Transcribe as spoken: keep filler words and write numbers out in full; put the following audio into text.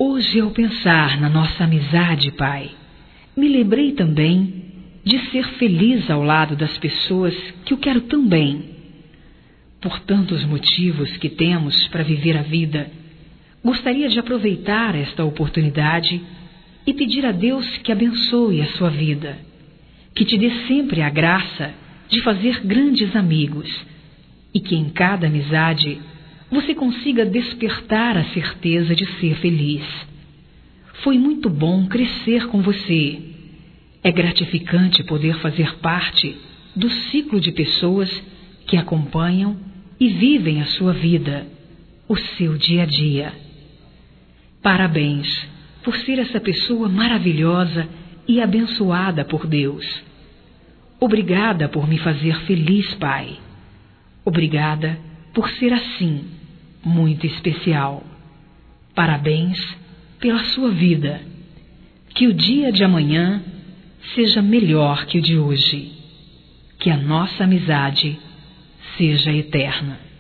Hoje, ao pensar na nossa amizade, Pai, me lembrei também de ser feliz ao lado das pessoas que eu quero tão bem. Por tantos motivos que temos para viver a vida, gostaria de aproveitar esta oportunidade e pedir a Deus que abençoe a sua vida, que te dê sempre a graça de fazer grandes amigos e que em cada amizade você consiga despertar a certeza de ser feliz. Foi muito bom crescer com você. É gratificante poder fazer parte do ciclo de pessoas que acompanham e vivem a sua vida, o seu dia a dia. Parabéns por ser essa pessoa maravilhosa e abençoada por Deus. Obrigada por me fazer feliz, Pai. Obrigada por ser assim, muito especial. Parabéns pela sua vida. Que o dia de amanhã seja melhor que o de hoje. Que a nossa amizade seja eterna.